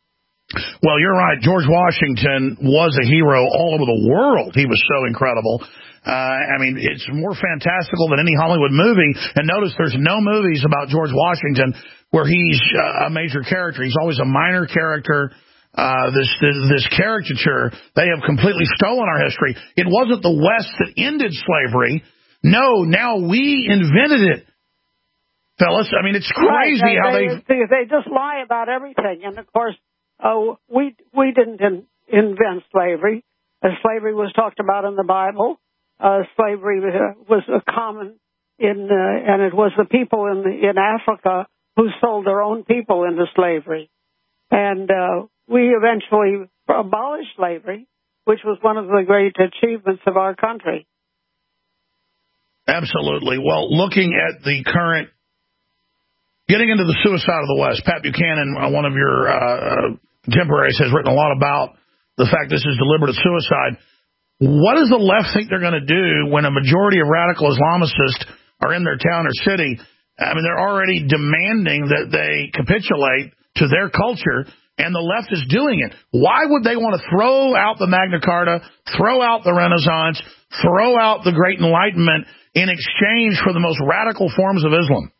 Well, you're right. George Washington was a hero all over the world. He was so incredible. I mean, it's more fantastical than any Hollywood movie. And notice there's no movies about George Washington where he's a major character. He's always a minor character. This caricature, they have completely stolen our history. It wasn't the West that ended slavery. No, now we invented it. Fellas, I mean, it's crazy right. how they just lie about everything. And, of course, we didn't invent slavery. Slavery was talked about in the Bible. Slavery was common and it was the people in Africa who sold their own people into slavery. And we eventually abolished slavery, which was one of the great achievements of our country. Absolutely. Well, looking at the current, getting into the suicide of the West, Pat Buchanan, one of your contemporaries, has written a lot about the fact this is deliberate suicide. What does the left think they're going to do when a majority of radical Islamists are in their town or city? I mean, they're already demanding that they capitulate to their culture, and the left is doing it. Why would they want to throw out the Magna Carta, throw out the Renaissance, throw out the Great Enlightenment in exchange for the most radical forms of Islam?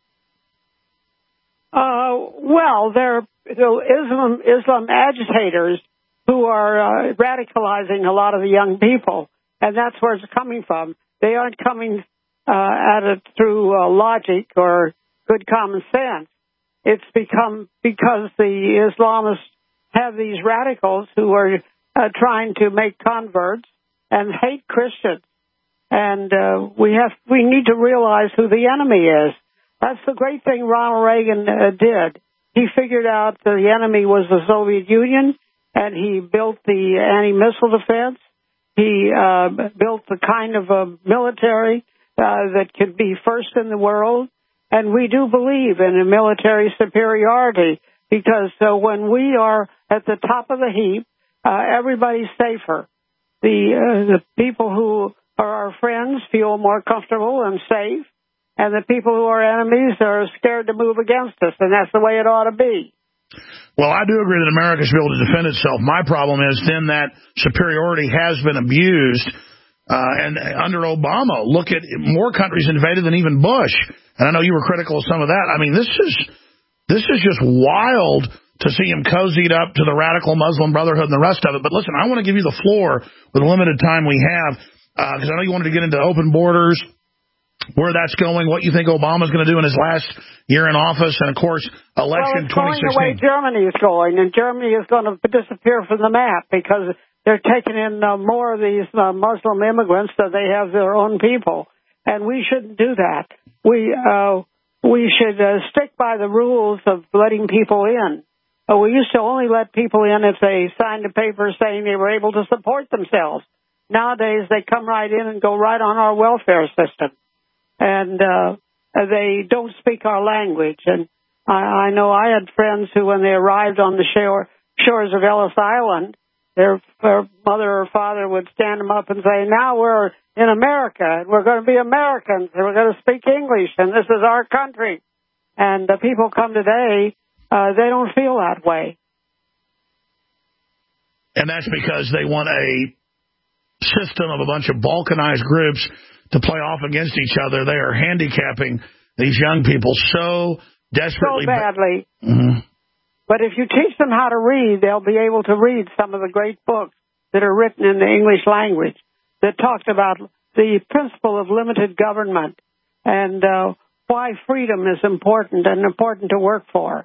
Well, they're Islam agitators who are radicalizing a lot of the young people, and that's where it's coming from. They aren't coming at it through logic or good common sense. It's become because the Islamists have these radicals who are trying to make converts and hate Christians. And we need to realize who the enemy is. That's the great thing Ronald Reagan did. He figured out that the enemy was the Soviet Union, and he built the anti-missile defense. He built the kind of a military that could be first in the world. And we do believe in a military superiority because when we are at the top of the heap, everybody's safer. The people who are our friends feel more comfortable and safe, and the people who are enemies are scared to move against us, and that's the way it ought to be. Well, I do agree that America should be able to defend itself. My problem is then that superiority has been abused. And under Obama, look at more countries invaded than even Bush. And I know you were critical of some of that. I mean, this is just wild to see him cozied up to the radical Muslim Brotherhood and the rest of it. But listen, I want to give you the floor with the limited time we have, because I know you wanted to get into open borders, where that's going, what you think Obama's going to do in his last year in office, and, of course, election 2016. Well, it's going the way Germany is going, and Germany is going to disappear from the map because they're taking in more of these Muslim immigrants than they have their own people, and we shouldn't do that. We should stick by the rules of letting people in. We used to only let people in if they signed a paper saying they were able to support themselves. Nowadays, they come right in and go right on our welfare system. And they don't speak our language. And I know I had friends who, when they arrived on the shores of Ellis Island, their mother or father would stand them up and say, now we're in America, and we're going to be Americans, and we're going to speak English, and this is our country. And the people come today, they don't feel that way. And that's because they want a system of a bunch of balkanized groups to play off against each other. They are handicapping these young people so desperately. So badly. Mm-hmm. But if you teach them how to read, they'll be able to read some of the great books that are written in the English language that talked about the principle of limited government and why freedom is important and important to work for.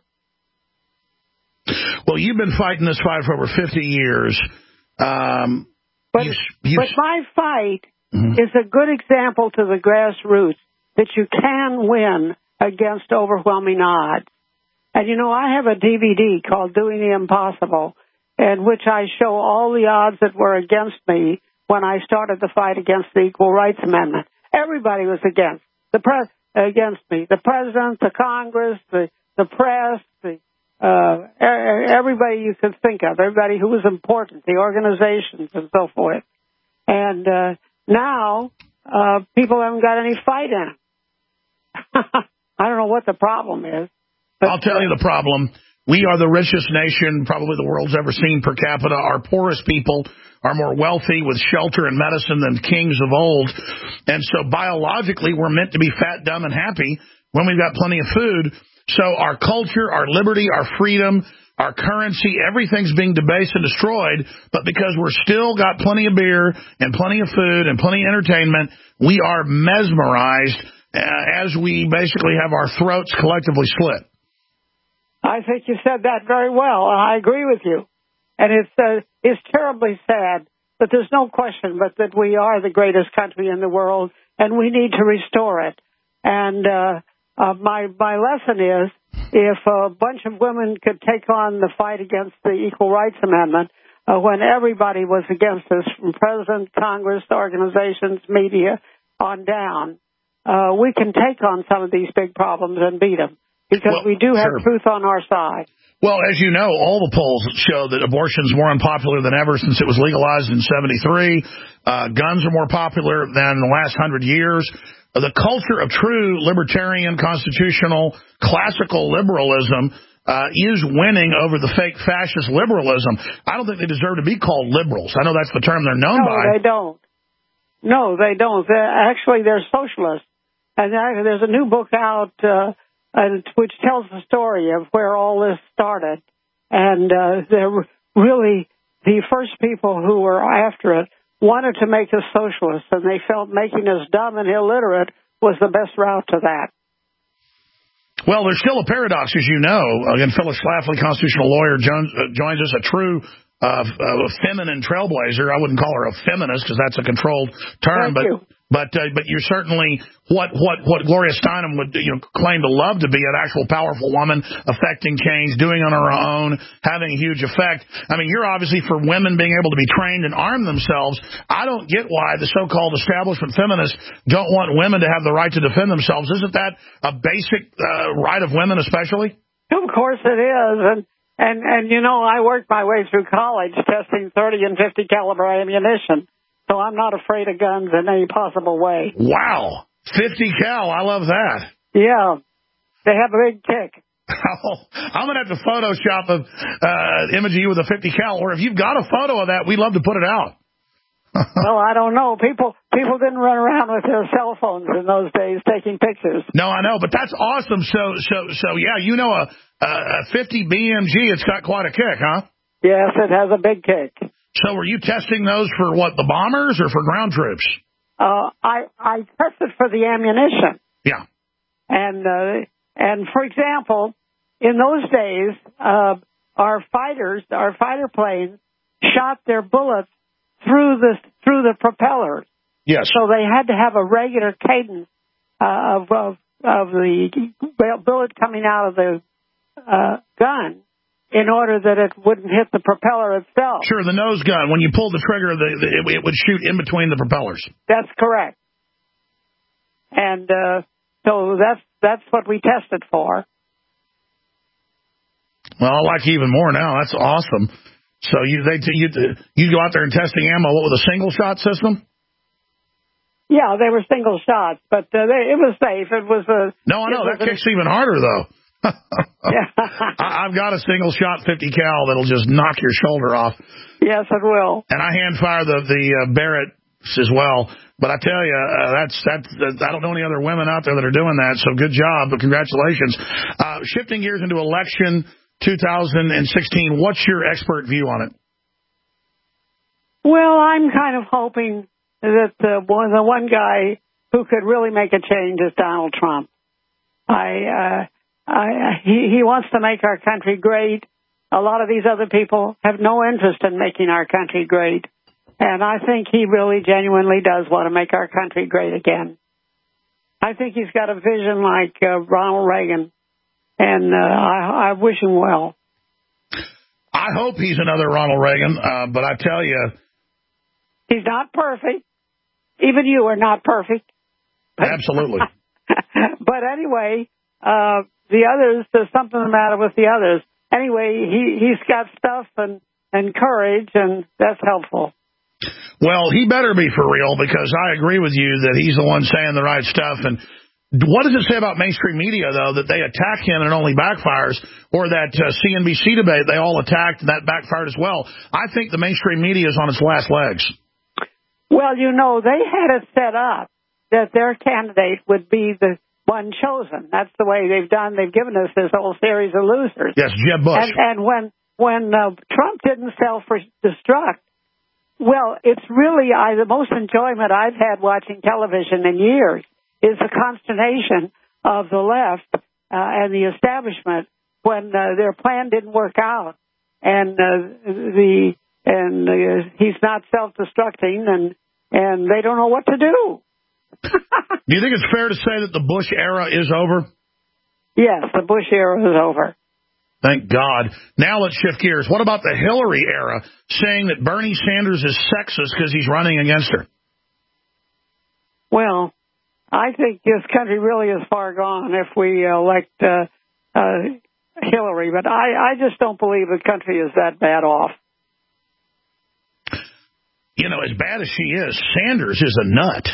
Well, you've been fighting this fight for over 50 years. But my fight is a good example to the grassroots that you can win against overwhelming odds. And, you know, I have a DVD called Doing the Impossible, in which I show all the odds that were against me when I started the fight against the Equal Rights Amendment. Everybody was against me. The president, the Congress, the press, everybody you could think of, everybody who was important, the organizations and so forth. And now people haven't got any fight in them. I don't know what the problem is. I'll tell you the problem. We are the richest nation probably the world's ever seen per capita. Our poorest people are more wealthy with shelter and medicine than kings of old. And so biologically, we're meant to be fat, dumb, and happy when we've got plenty of food. So our culture, our liberty, our freedom, our currency, everything's being debased and destroyed. But because we're still got plenty of beer and plenty of food and plenty of entertainment, we are mesmerized as we basically have our throats collectively slit. I think you said that very well, and I agree with you. And it's terribly sad, but there's no question but that we are the greatest country in the world, and we need to restore it. And my lesson is, if a bunch of women could take on the fight against the Equal Rights Amendment, when everybody was against us, from President, Congress, organizations, media, on down, we can take on some of these big problems and beat them, because we do have truth on our side. Well, as you know, all the polls show that abortion's more unpopular than ever since it was legalized in 1973. Guns are more popular than the last 100 years. The culture of true libertarian, constitutional, classical liberalism is winning over the fake fascist liberalism. I don't think they deserve to be called liberals. I know that's the term they're known by. No, they don't. No, they don't. Actually, they're socialists. And there's a new book out which tells the story of where all this started. And they're really the first people who were after it wanted to make us socialists, and they felt making us dumb and illiterate was the best route to that. Well, there's still a paradox, as you know. Again, Phyllis Schlafly, constitutional lawyer, joins us, a true feminine trailblazer. I wouldn't call her a feminist because that's a controlled term, but you're certainly what Gloria Steinem would claim to love to be, an actual powerful woman, affecting change, doing on her own, having a huge effect. I mean, you're obviously for women being able to be trained and arm themselves. I don't get why the so-called establishment feminists don't want women to have the right to defend themselves. Isn't that a basic right of women, especially? Of course it is, and I worked my way through college testing 30 and 50 caliber ammunition. So I'm not afraid of guns in any possible way. Wow. 50 cal. I love that. Yeah. They have a big kick. I'm going to have to Photoshop an image of you with a 50 cal. Or if you've got a photo of that, we'd love to put it out. Well, I don't know. People didn't run around with their cell phones in those days taking pictures. No, I know. But that's awesome. So yeah, a 50 BMG, it's got quite a kick, huh? Yes, it has a big kick. So were you testing those for what, the bombers or for ground troops? I tested for the ammunition. Yeah. And for example, in those days, our fighter planes shot their bullets through the propellers. Yes. So they had to have a regular cadence of the bullet coming out of the gun, in order that it wouldn't hit the propeller itself. Sure, the nose gun. When you pulled the trigger, it would shoot in between the propellers. That's correct. And so that's what we tested for. Well, I like you even more now. That's awesome. So you go out there and testing ammo, what, with a single shot system? Yeah, they were single shots, but it was safe. It was a... No, I know. That kicks even harder, though. Yeah. I've got a single shot 50 cal that'll just knock your shoulder off. Yes, it will. And I hand fire the Barretts as well. But I tell you, I don't know any other women out there that are doing that. So good job. But congratulations. Shifting gears into election 2016. What's your expert view on it? Well, I'm kind of hoping that the one guy who could really make a change is Donald Trump. He wants to make our country great. A lot of these other people have no interest in making our country great. And I think he really genuinely does want to make our country great again. I think he's got a vision like Ronald Reagan, and I wish him well. I hope he's another Ronald Reagan, but I tell you... He's not perfect. Even you are not perfect. Absolutely. But anyway... the others, there's something the matter with the others. Anyway, he's got stuff and courage, and that's helpful. Well, he better be for real, because I agree with you that he's the one saying the right stuff. And What does it say about mainstream media, though, that they attack him and it only backfires, or that CNBC debate they all attacked and that backfired as well? I think the mainstream media is on its last legs. Well, they had it set up that their candidate would be the one chosen. That's the way they've done. They've given us this whole series of losers. Yes, Jeb Bush. And when Trump didn't self-destruct, well, it's really the most enjoyment I've had watching television in years is the consternation of the left and the establishment when their plan didn't work out, and he's not self-destructing, and they don't know what to do. Do you think it's fair to say that the Bush era is over? Yes, the Bush era is over. Thank God. Now let's shift gears. What about the Hillary era, saying that Bernie Sanders is sexist because he's running against her? Well, I think this country really is far gone if we elect Hillary, but I just don't believe the country is that bad off. As bad as she is, Sanders is a nut.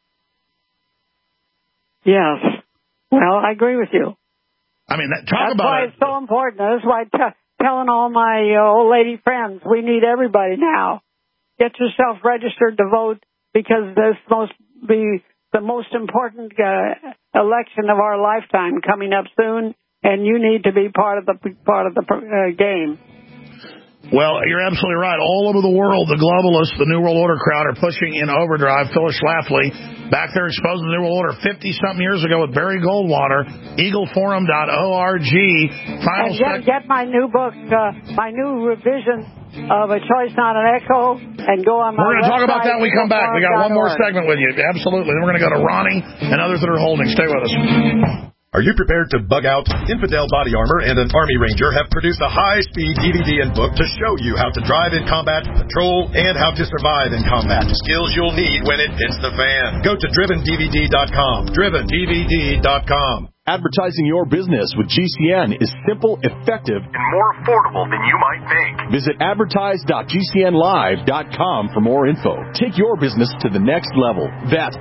Yes. Well, I agree with you. I mean, That's why it's so important. That's why I'm telling all my old lady friends, we need everybody now. Get yourself registered to vote, because this must be the most important election of our lifetime coming up soon, and you need to be part of the game. Well, you're absolutely right. All over the world, the globalists, the New World Order crowd are pushing in overdrive. Phyllis Schlafly back there exposing the New World Order 50-something years ago with Barry Goldwater, eagleforum.org. Get my new book, my new revision of A Choice Not an Echo, and go on my We're going to talk about that when we come back. We got one more eagleforum.org. segment with you. Absolutely. Then we're going to go to Ronnie and others that are holding. Stay with us. Are you prepared to bug out? Infidel Body Armor and an Army Ranger have produced a high-speed DVD and book to show you how to drive in combat, patrol, and how to survive in combat. Skills you'll need when it hits the fan. Go to DrivenDVD.com. DrivenDVD.com. Advertising your business with GCN is simple, effective, and more affordable than you might think. Visit advertise.gcnlive.com for more info. Take your business to the next level. That's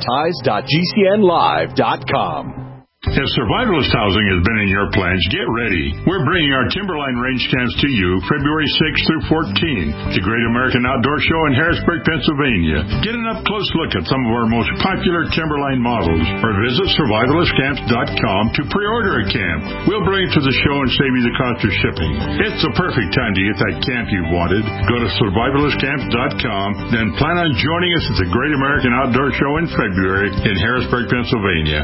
advertise.gcnlive.com. If survivalist housing has been in your plans, get ready. We're bringing our Timberline range camps to you February 6th through 14th, the Great American Outdoor Show in Harrisburg, Pennsylvania. Get an up-close look at some of our most popular Timberline models, or visit survivalistcamps.com to pre-order a camp. We'll bring it to the show and save you the cost of shipping. It's the perfect time to get that camp you've wanted. Go to survivalistcamps.com, then plan on joining us at the Great American Outdoor Show in February in Harrisburg, Pennsylvania.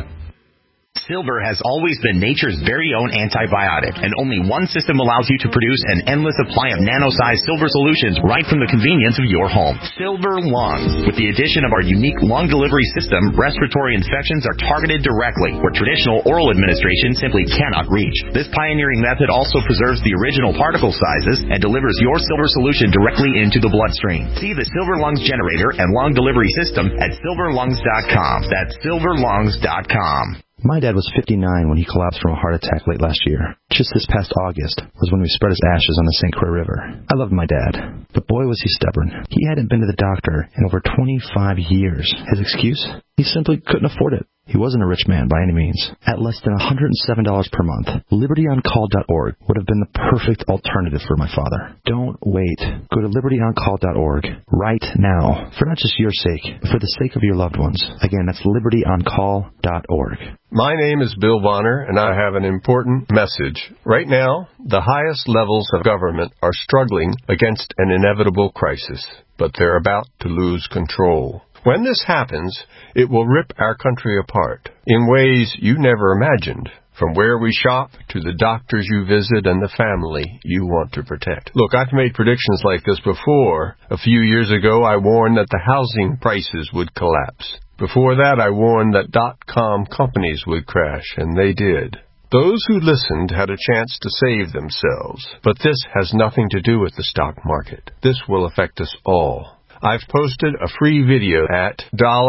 Silver has always been nature's very own antibiotic, and only one system allows you to produce an endless supply of nano-sized silver solutions right from the convenience of your home. Silver Lungs. With the addition of our unique lung delivery system, respiratory infections are targeted directly, where traditional oral administration simply cannot reach. This pioneering method also preserves the original particle sizes and delivers your silver solution directly into the bloodstream. See the Silver Lungs generator and lung delivery system at silverlungs.com. That's silverlungs.com. My dad was 59 when he collapsed from a heart attack late last year. Just this past August was when we spread his ashes on the St. Croix River. I loved my dad, but boy was he stubborn. He hadn't been to the doctor in over 25 years. His excuse? He simply couldn't afford it. He wasn't a rich man by any means. At less than $107 per month, LibertyOnCall.org would have been the perfect alternative for my father. Don't wait. Go to LibertyOnCall.org right now, for not just your sake, but for the sake of your loved ones. Again, that's LibertyOnCall.org. My name is Bill Bonner, and I have an important message. Right now, the highest levels of government are struggling against an inevitable crisis, but they're about to lose control. When this happens, it will rip our country apart in ways you never imagined, from where we shop to the doctors you visit and the family you want to protect. Look, I've made predictions like this before. A few years ago, I warned that the housing prices would collapse. Before that, I warned that .com companies would crash, and they did. Those who listened had a chance to save themselves, but this has nothing to do with the stock market. This will affect us all. I've posted a free video at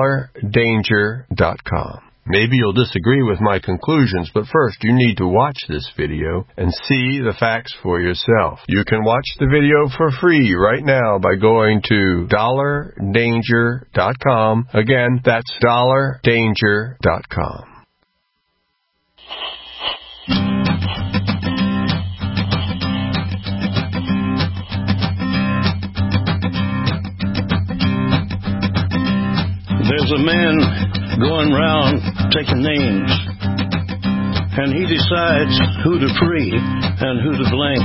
$danger.com. Maybe you'll disagree with my conclusions, but first you need to watch this video and see the facts for yourself. You can watch the video for free right now by going to $danger.com. Again, that's $danger.com. There's a man going round taking names, and he decides who to free and who to blame.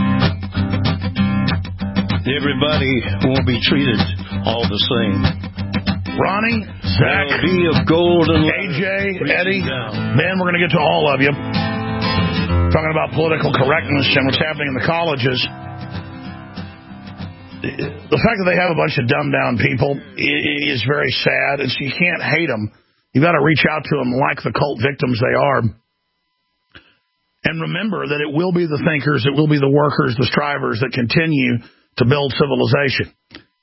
Everybody won't be treated all the same. Ronnie, Zach, be of gold and AJ, Eddie, man, we're going to get to all of you. Talking about political correctness and what's happening in the colleges. The fact that they have a bunch of dumbed-down people is very sad, and so you can't hate them. You've got to reach out to them like the cult victims they are. And remember that it will be the thinkers, it will be the workers, the strivers that continue to build civilization.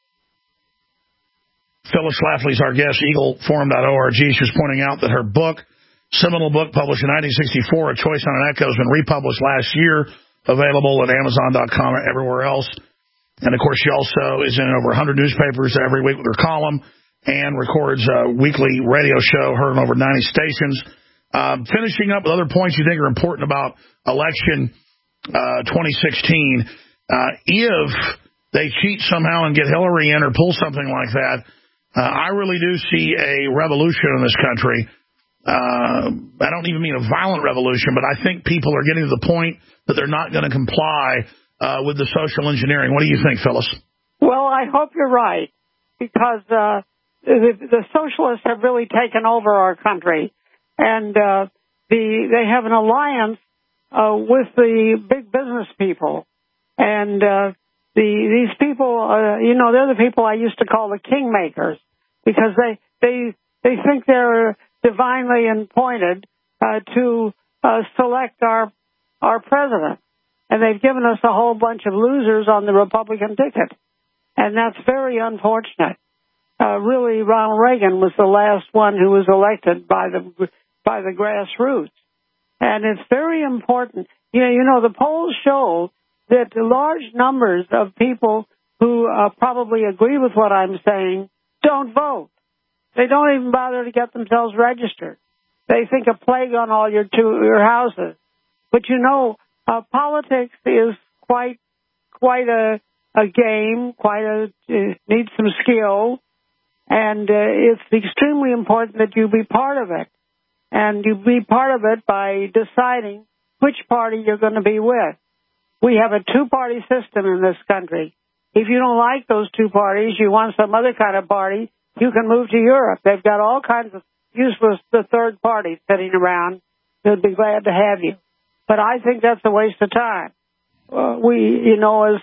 Phyllis Schlafly's our guest, eagleforum.org. She was pointing out that her book, seminal book published in 1964, A Choice on an Echo, has been republished last year, available at Amazon.com and everywhere else. And, of course, she also is in over 100 newspapers every week with her column and records a weekly radio show heard on over 90 stations. Finishing up with other points you think are important about election 2016, if they cheat somehow and get Hillary in or pull something like that, I really do see a revolution in this country. I don't even mean a violent revolution, but I think people are getting to the point that they're not going to comply with the social engineering. What do you think, Phyllis? Well, I hope you're right, because the socialists have really taken over our country, and they have an alliance with the big business people. And these people, they're the people I used to call the kingmakers, because they think they're divinely appointed to select our president. And they've given us a whole bunch of losers on the Republican ticket. And that's very unfortunate. Really, Ronald Reagan was the last one who was elected by the grassroots. And it's very important. The polls show that large numbers of people who probably agree with what I'm saying don't vote. They don't even bother to get themselves registered. They think a plague on all your houses. But politics is quite a game, needs some skill, and it's extremely important that you be part of it. And you be part of it by deciding which party you're going to be with. We have a two-party system in this country. If you don't like those two parties, you want some other kind of party, you can move to Europe. They've got all kinds of useless third parties sitting around. They'll be glad to have you. But I think that's a waste of time. As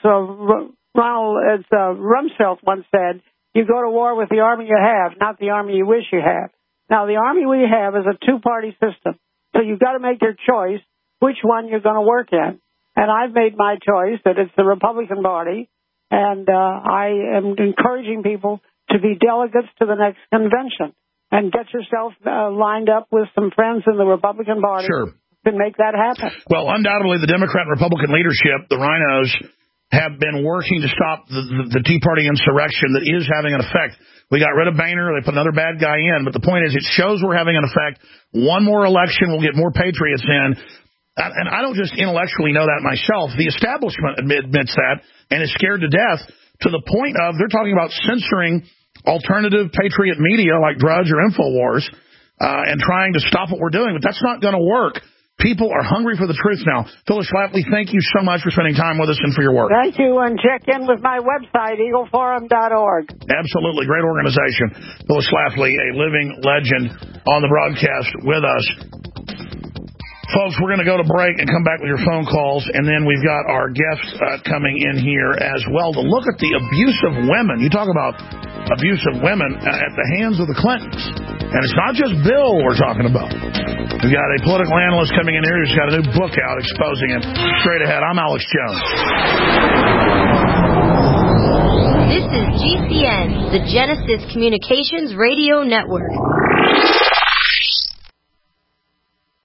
Rumsfeld once said, you go to war with the army you have, not the army you wish you had. Now, the army we have is a two-party system. So you've got to make your choice which one you're going to work in. And I've made my choice that it's the Republican Party, and I am encouraging people to be delegates to the next convention and get yourself lined up with some friends in the Republican Party. Sure. To make that happen. Well, undoubtedly, the Democrat and Republican leadership, the rhinos, have been working to stop the Tea Party insurrection that is having an effect. We got rid of Boehner. They put another bad guy in. But the point is, it shows we're having an effect. One more election, we'll get more patriots in. And I don't just intellectually know that myself. The establishment admits that and is scared to death, to the point of they're talking about censoring alternative patriot media like Drudge or InfoWars and trying to stop what we're doing. But that's not going to work. People are hungry for the truth now. Phyllis Schlafly, thank you so much for spending time with us and for your work. Thank you, and check in with my website, eagleforum.org. Absolutely. Great organization. Phyllis Schlafly, a living legend on the broadcast with us. Folks, we're going to go to break and come back with your phone calls, and then we've got our guests coming in here as well to look at the abuse of women. You talk about abuse of women at the hands of the Clintons. And it's not just Bill we're talking about. We've got a political analyst coming in here who's got a new book out exposing it. Straight ahead, I'm Alex Jones. This is GCN, the Genesis Communications Radio Network.